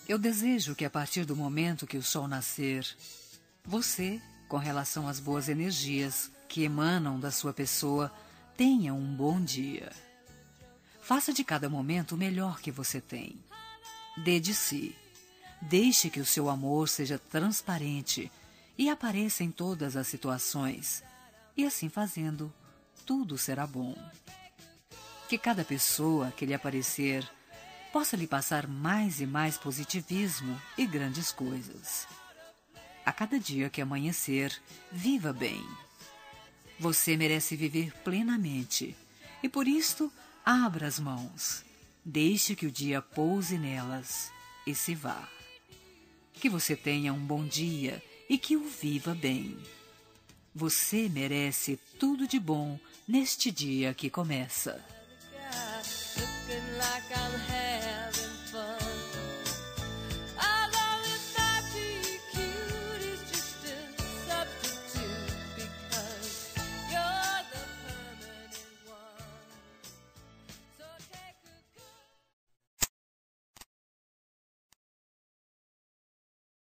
Eu desejo que a partir do momento que o sol nascer, você, com relação às boas energias que emanam da sua pessoa, tenha um bom dia. Faça de cada momento o melhor que você tem. Dê de si. Deixe que o seu amor seja transparente e apareça em todas as situações. E assim fazendo, tudo será bom. Que cada pessoa que lhe aparecer possa lhe passar mais e mais positivismo e grandes coisas. A cada dia que amanhecer, viva bem. Você merece viver plenamente e por isto abra as mãos. Deixe que o dia pouse nelas e se vá. Que você tenha um bom dia e que o viva bem. Você merece tudo de bom neste dia que começa.